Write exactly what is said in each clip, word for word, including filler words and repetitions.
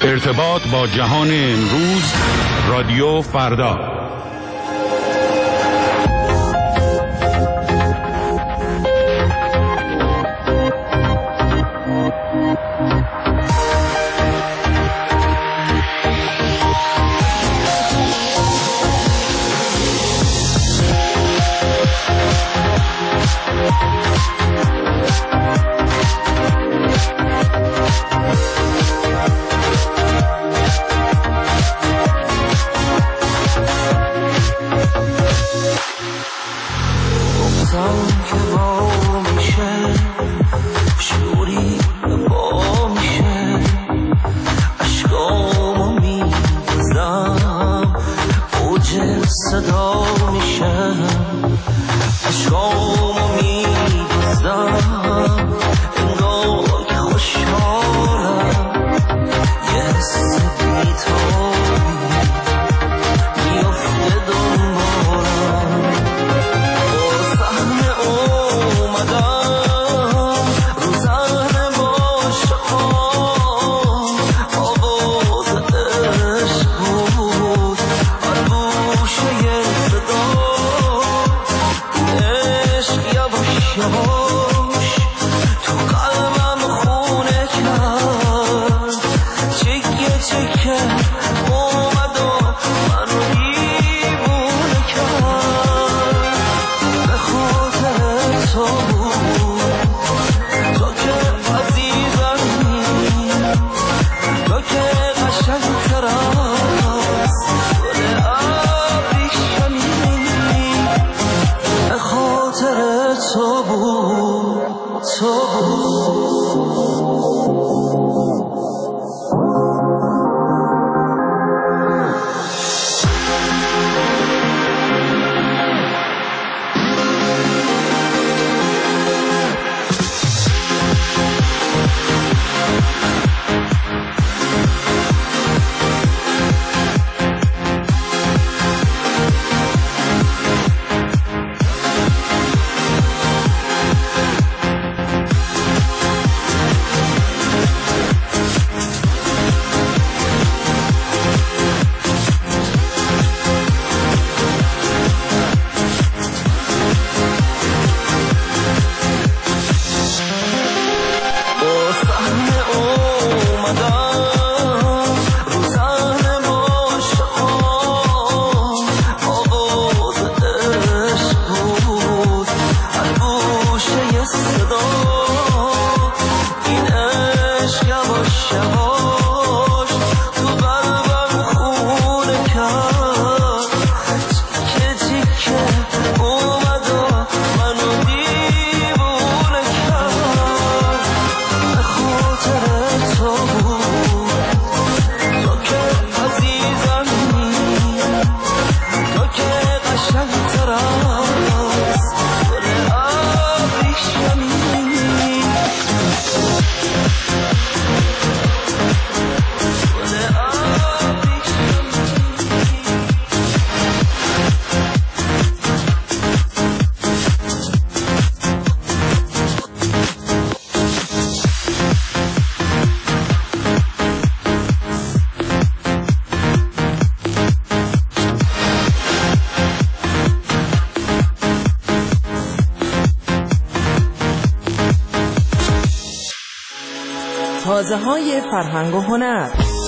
ارتباط با جهان امروز، رادیو فردا. تازه‌های فرهنگ و هنر.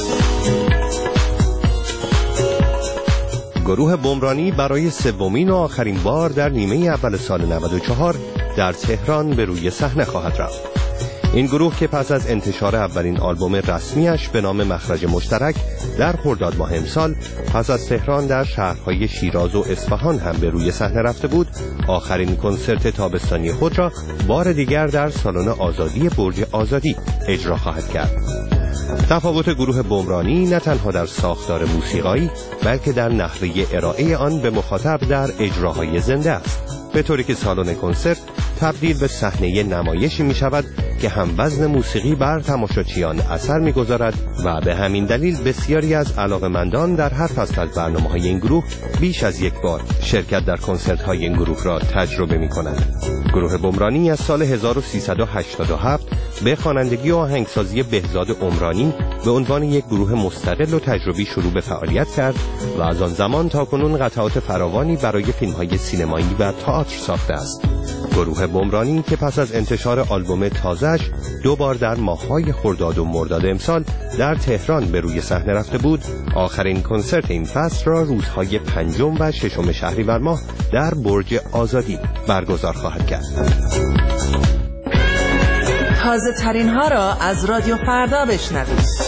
گروه بمرانی برای سومین و آخرین بار در نیمه اول سال نود و چهار در تهران به روی صحنه خواهد رفت. این گروه که پس از انتشار اولین آلبوم رسمیش به نام مخرج مشترک در خرداد ماه امسال پس از تهران در شهرهای شیراز و اصفهان هم به روی صحنه رفته بود، آخرین کنسرت تابستانی خود را بار دیگر در سالن آزادی برج آزادی اجرا خواهد کرد. تفاوت گروه بمرانی نه تنها در ساختار موسیقایی بلکه در نحوه ارائه آن به مخاطب در اجراهای زنده است، به طوری که سالن کنسرت تبدیل به صحنه نمایشی می شود که هم وزن موسیقی بر تماشاچیان اثر می گذارد و به همین دلیل بسیاری از علاقه‌مندان در هر فصل از برنامه‌های این گروه بیش از یک بار شرکت در کنسرت‌های این گروه را تجربه می کنند. گروه بمرانی از سال هزار و سیصد و هشتاد و هفت به خوانندگی و آهنگسازی بهزاد عمرانی به عنوان یک گروه مستقل و تجربی شروع به فعالیت کرد و از آن زمان تا کنون قطعات فراوانی برای فیلم‌های سینمایی و تئاتر ساخته است. گروه بمرانی که پس از انتشار آلبوم تازه‌اش دو بار در ماه‌های خرداد و مرداد امسال در تهران به روی صحنه رفته بود، آخرین کنسرت این فصل را روزهای پنجم و ششم شهریور ماه در برج آزادی برگزار خواهد کرد. تازه ترین ها را از رادیو فردا بشنوید.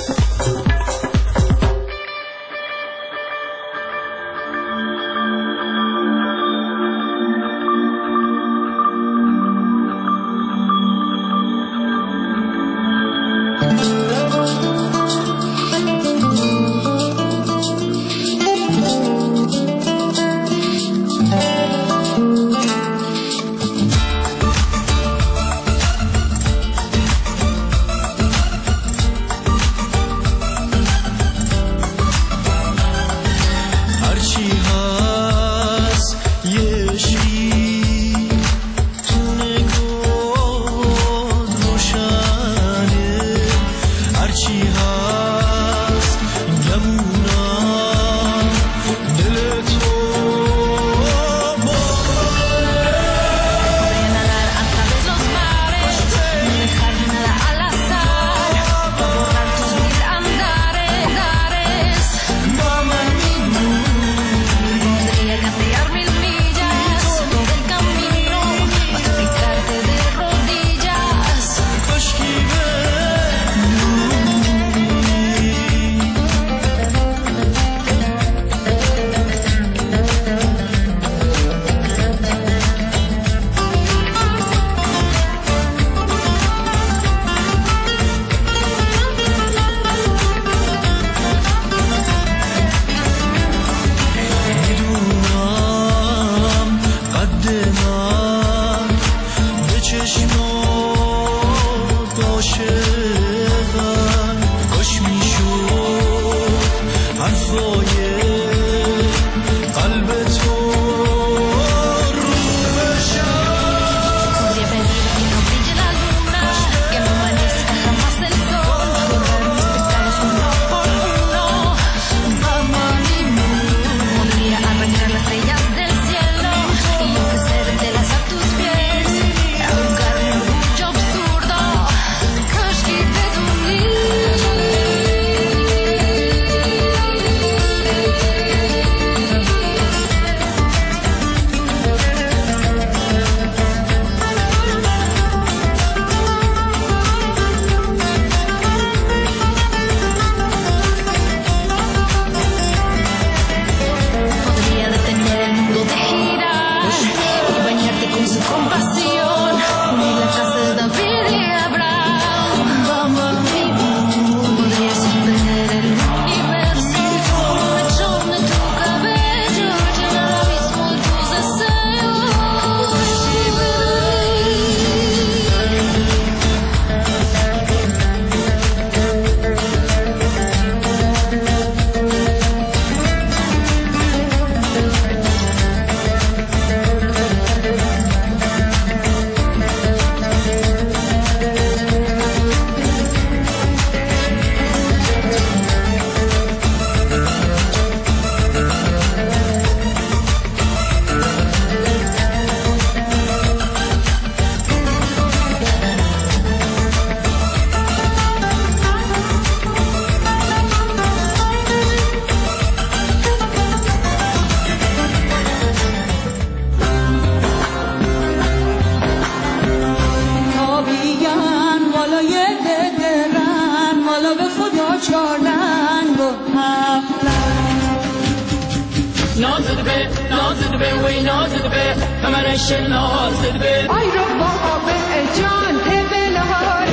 نازد به نازد به وی نازد به کمرش نازد به آی رو بابا به جان تبلار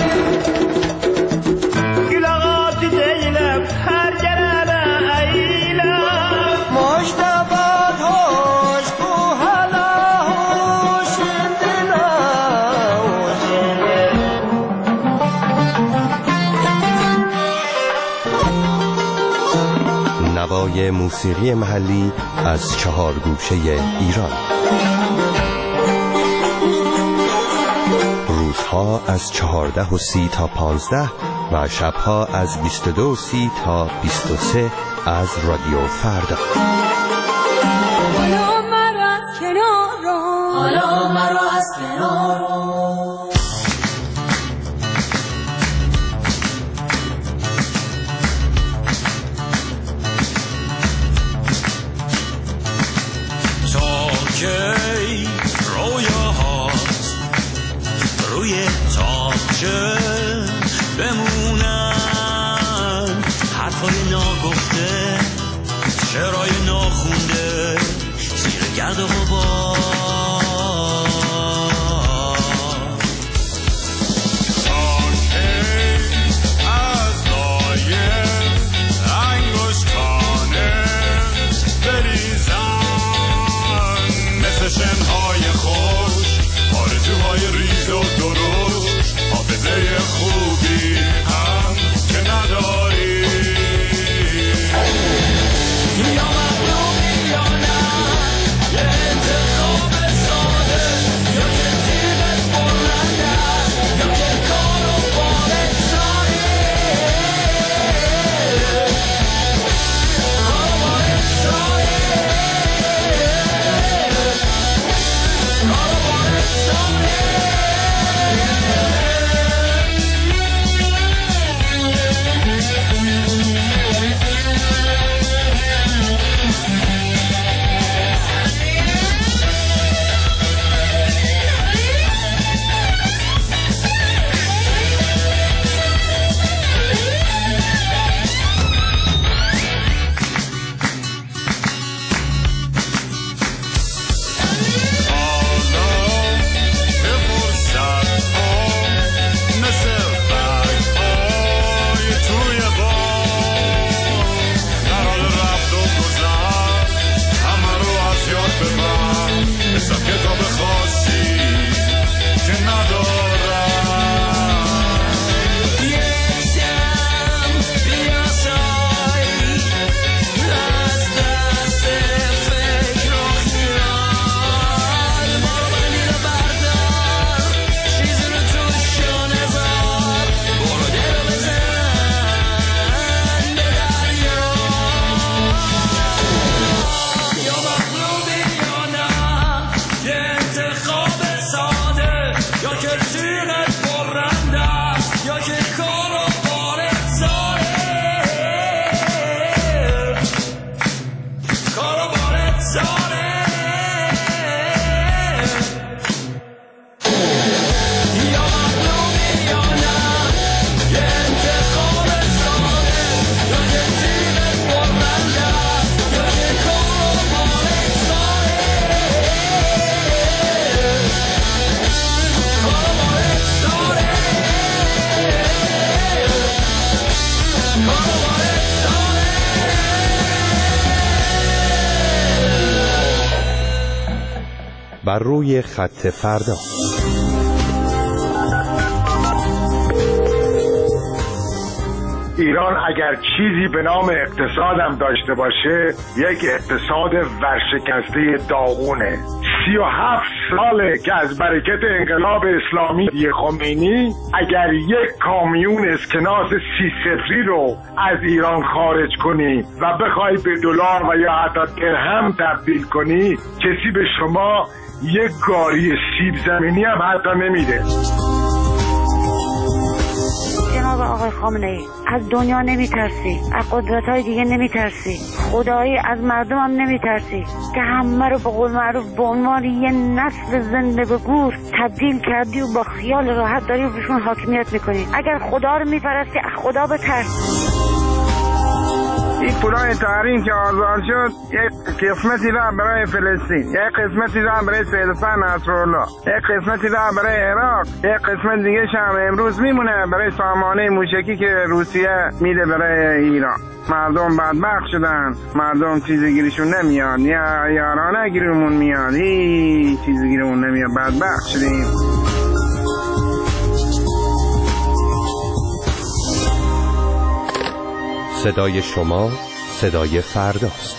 گلغات دیلم هر جرم ایلم مشتبات هوش کو حالا هوش دلا نوای موسیقی محلی از چهار گوشه ایران. روزها روزها از چهارده و سی تا پانزده و شبها از بیست و دو و سی تا بیست و سه از رادیو فردا. حالا مرا از کنار رو، حالا مرا از کنار رو. کی رویاهات روی تاقچه بمونن، حرفای ناگفته، شعرهای ناخونده زیر گرد و غبار. شنهای خوش، آرزوهای ریز و درشت، حافظه خوبی هم که نداری. یا مظلومی یا نه، یه انتخاب ساده، یا که تیغت بلنده، یا که کار و بارت ساده، کار و بارت ساده. بر روی خط فردا. ایران اگر چیزی به نام اقتصادم داشته باشه، یک اقتصاد ورشکسته داغونه. سی و هفت ساله که از برکت انقلاب اسلامی خمینی اگر یک کامیون اسکناس سی صفری رو از ایران خارج کنی و بخوای به دلار و یا حتی درهم تبدیل کنی، کسی به شما یک گاری سیب زمینی هم حتی نمیده. جناب آقای خامنه‌ای، از دنیا نمیترسی، از قدرت‌های دیگه نمیترسی، خدایی از مردم هم نمیترسی که همه رو به قول معروف به عنوان یه نسل زنده به گور تبدیل کردی و با خیال راحت داری و بهشون حاکمیت میکنی. اگر خدا رو میپرستی، از خدا بترس. این پولای تحریم که آزاد شد، یک قسمتی را برای فلسطین، یک قسمتی را برای سیدفن نصرالله، یک قسمتی را برای عراق، یک قسمت دیگه هم امروز میمونه برای سامانه موشکی که روسیه میده برای ایران. مردم بدبخت شدن، مردم چیزی گیرشون نمیاد، یا یارانه گیرمون میاد، هیچ چیزی گیرمون نمیاد، بدبخت شدیم. صدای شما صدای فرداست.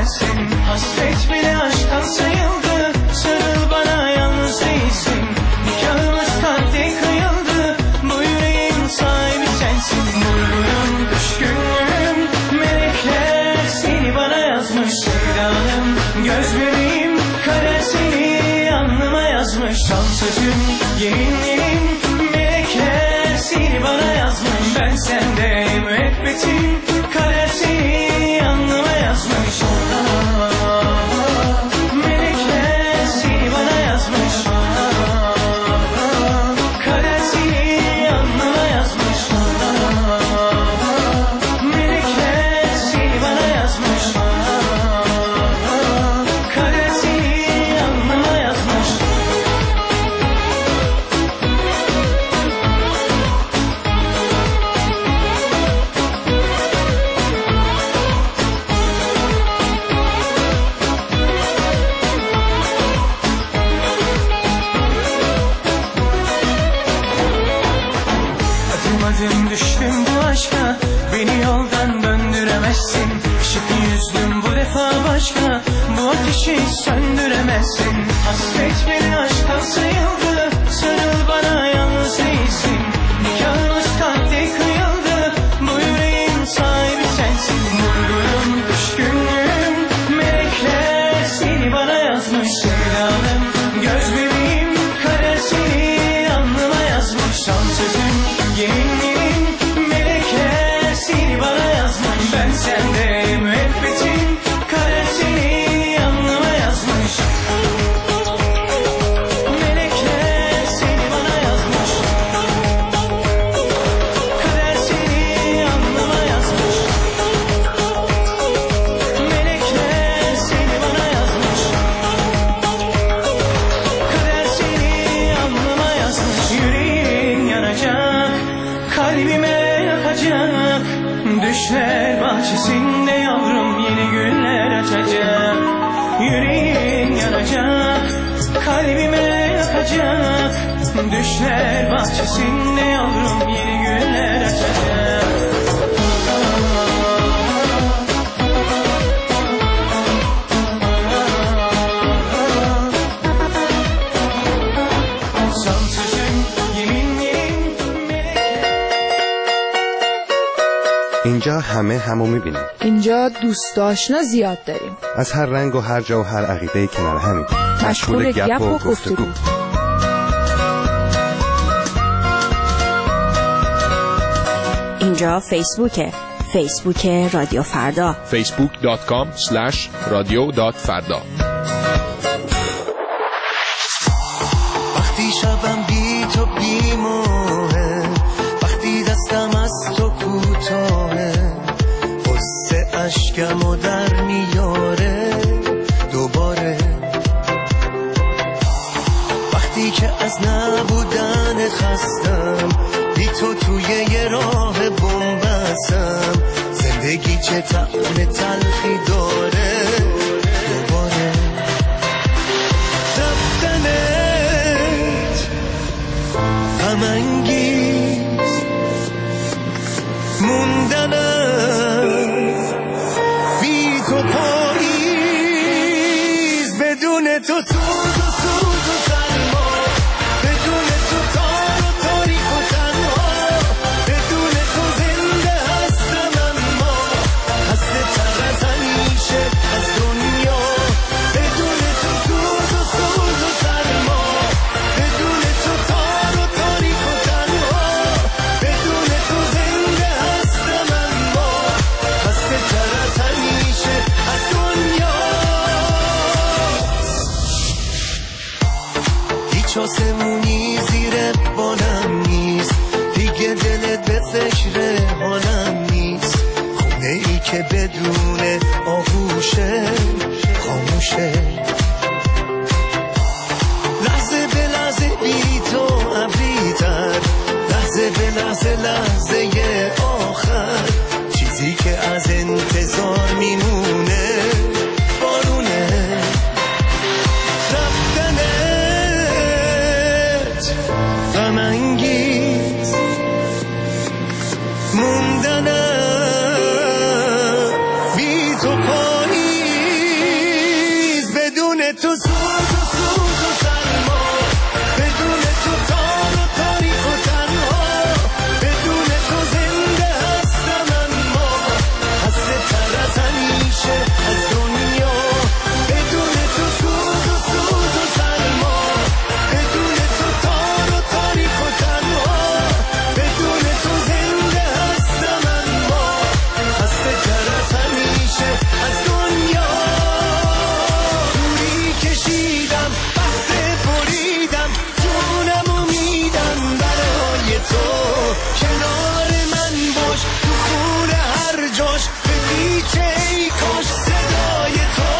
sensin. Hasret bile aşktan sayıldı. Sarıl bana, yalnız değilsin. Nikahımız kalpte kıyıldı. Bu yüreğin sahibi sensin. Vurgunum, kış günlüğüm, melekler seni bana yazmış. Sevdanım, göz bebeğim, kader seni alnıma yazmış. Son sözüm, yeminlerim, melekler seni bana yazmış. Ben sende müebbetim, kader seni alnıma yazmış. Melekler seni bana yazmış. Kader seni alnıma yazmış. Melekler seni bana yazmış. Kader seni alnıma yazmış. Adım adım düştüm bu aşka, beni yoldan döndüremezsin. Şık yüzlüm bu defa başka, bu ateşi söndüremezsin. Hasret beni aşktan sayıldı. Sarıl bana, yalnız değilsin. Nikahımız kalpte kıyıldı. Bu yüreğin sahibi sensin. Vurgunum, kış günlüğüm, melekler seni bana yazmış. Sevdanım, göz bebeğim, kader seni alnıma yazmış. Son sözüm, yeminlerim, melekler seni bana yazmış. Ben sende müebbetim, kader seni alnıma yazmış. Melekler seni bana yazmış. Kader seni alnıma yazmış. Melekler seni bana yazmış. Kader seni alnıma yazmış. Yüreğin yanacak, kalbime yakacak. Düşler bahçesinde yavrum yeni güller açacak. Yüreğin yanacak, kalbime yakacak. Düşler bahçesinde yavrum yeni güller açacak. Son sözüm, yeminlerim, اینجا همه همو میبینیم. اینجا دوست آشنا زیاد داریم. از هر رنگ و هر جا و هر عقیده کنار همین. مشغول گپ و گفتگو. اینجا فیسبوکه. فیسبوک رادیو فردا. فیسبوک دات کام اسلش رادیو دات فردا. وقتی شبم بی تو بی موه، وقتی دستم از تو کوتاهه، قصه اشکمو در میاره دوباره. وقتی که از نبودن خستم، بی تو توی یه راه بنبستم، زندگی چه طعم تلخی داره دوباره. رفتنت غم انگیز، موندنم بی تو پاییز، بدون تو سوز و سوز و سرما، بدون تو تار و تاریک و تنها، بدون تو زنده هستم اما خسته تر از همیشه از دنیا. بدون تو سوز و سوز و سرما، بدون تو تار و تاریک و تنها، بدون تو زنده هستم اما خسته تر از همیشه از دنیا. هیچ آسمونی زیر بالم نیست، دیگه دلت به فکر حالم نیست. خونه ای که بدون آغوشه خاموشه، لحظه به لحظه بی تو ابریتر، لحظه به لحظه لحظه آخر، چیزی که از انتظار میمونه بارونه. رفتنت غم انگیز، موندنم بی تو پاییز، هیچه ای کاش صدای تو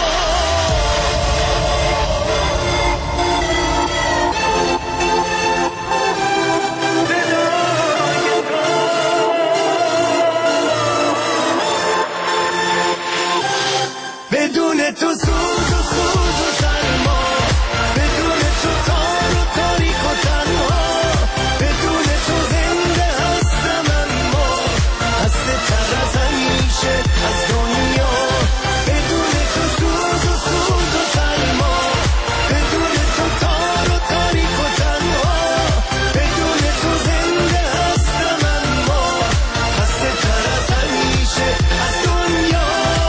بدون تو سوز و سوز و سرما، بدون تو تار و تاریک و تنها، بدون تو زنده هستم اما خسته تر از همیشه از دنیا. بدون تو سوز و سوز و سرما، بدون تو تار و تاریک و تنها، بدون تو زنده هستم اما خسته تر از همیشه از دنیا.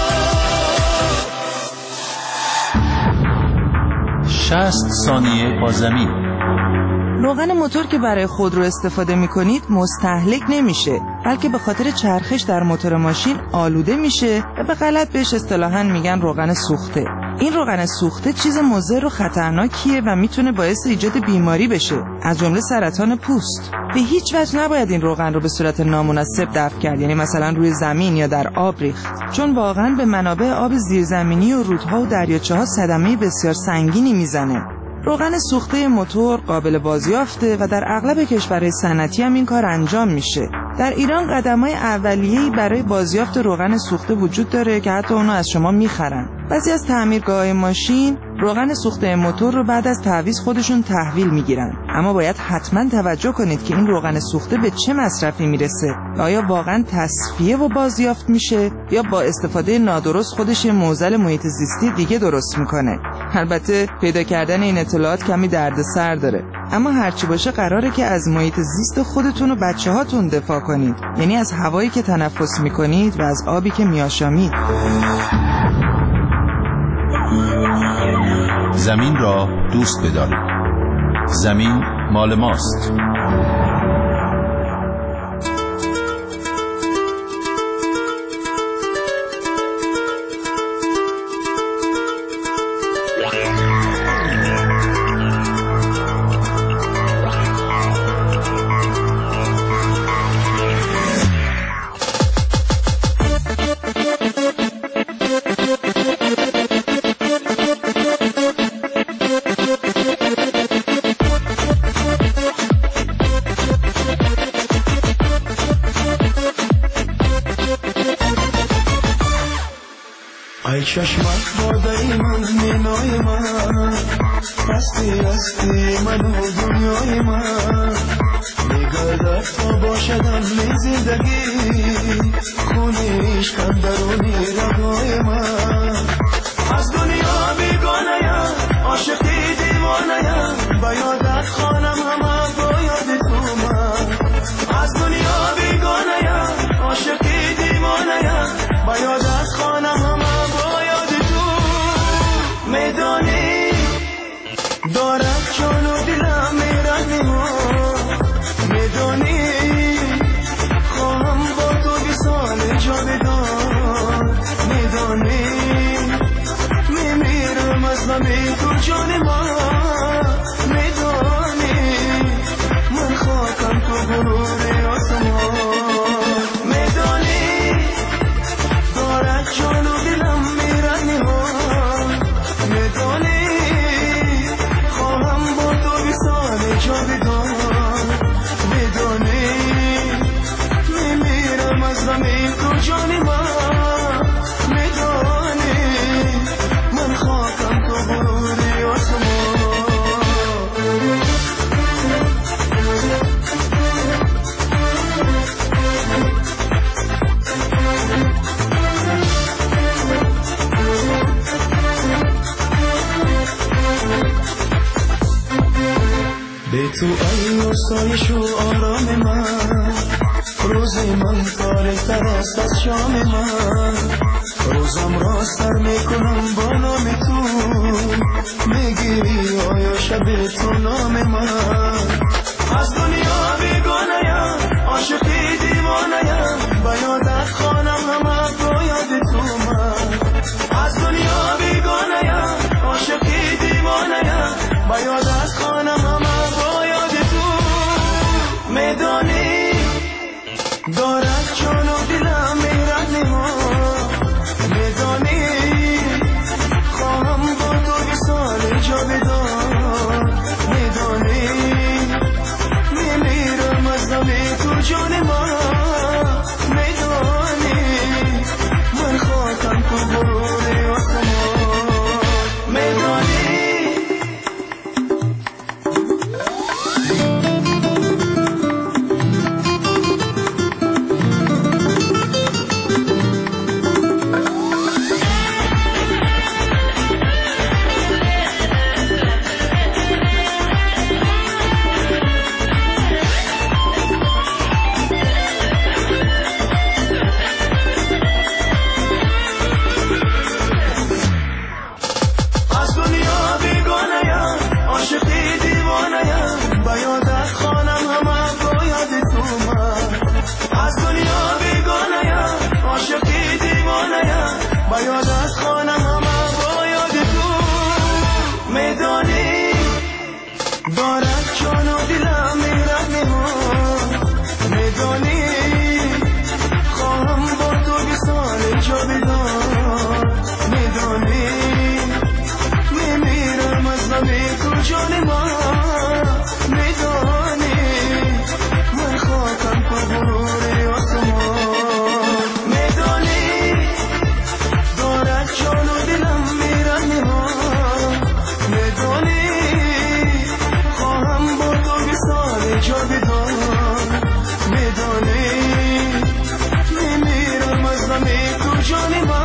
شصت ثانیه با زمین. روغن موتور که برای خودرو استفاده می کنید مستهلک نمیشه، بلکه به خاطر چرخش در موتور ماشین آلوده میشه و به غلط بهش اصطلاحاً میگن روغن سوخته. این روغن سوخته چیز مضر و خطرناکیه و میتونه باعث ایجاد بیماری بشه، از جمله سرطان پوست. به هیچ وجه نباید این روغن رو به صورت نامناسب دفع کرد، یعنی مثلا روی زمین یا در آب ریخت، چون واقعا به منابع آب زیرزمینی و رودها و دریاچه‌ها صدمه بسیار سنگینی میزنه. روغن سوخته موتور قابل بازیافته و در اغلب کشورهای صنعتی هم این کار انجام میشه. در ایران قدم‌های اولیه‌ای برای بازیافت روغن سوخته وجود داره که حتی اونو از شما میخرن. بعضی از تعمیرگاه‌های ماشین روغن سوخته موتور رو بعد از تعویض خودشون تحویل میگیرن، اما باید حتما توجه کنید که این روغن سوخته به چه مصرفی میرسه. آیا واقعا تصفیه و بازیافت میشه یا با استفاده نادرست خودش یه معضل محیط زیستی دیگه درست میکنه؟ البته پیدا کردن این اطلاعات کمی دردسر داره، اما هرچی باشه قراره که از محیط زیست خودتون و بچه‌هاتون دفاع کنید، یعنی از هوایی که تنفس میکنید و از آبی که میآشامید. زمین را دوست بدارید. زمین مال ماست. ای چشمت بادای من مینای من، هستی هستی من و دنیای من، میگردد تا باشدم می زندگی، خونه عشقم درونی رگای من. از دنیا بیگانه‌ام، عاشقی دیوانه‌ام، با یادت خانم همه با یاد تو من. از دنیا بیگانه‌ام، عاشقی دیوانه‌ام، با یادت خانم همه میدانی دارد جان و دلم میرد نما، میدانی خواهم با تو بی سال جاودان، میدانی میمیرم از غمی تو جان ما، میدانی من خاکم تو غرور آسمان، میدانی دارد جان و دلم میرد نما، میدانی خواهم با تو بی سال جاودان، میدانی میمیرم از غمی تو جان من، میدانی من خاکم تو غروری آسمان. به تو ای و سایش و آرام من، روز من تاریک‌تر است از شام من، روزم را سر میکنم با نام تو، میگی آیا شب تو نام من. از دنیا بیگانه‌ام، عاشقی دیوانه‌ام، با یادت خانم همه با یاد تو من. از دنیا بیگانه‌ام، عاشقی دیوانه‌ام، با یادت خانم همه با یاد تو، میدانی دارد جان و دلم میرد نما، جاودان میدانی میمیرم از غم تو جان من میدانی من خاکم تو غرور آسمان میدانی دارد جان و دلم میرم نهان میدانی خواهم با تو وصال جاودان میدانی میمیرم از غم تو جان من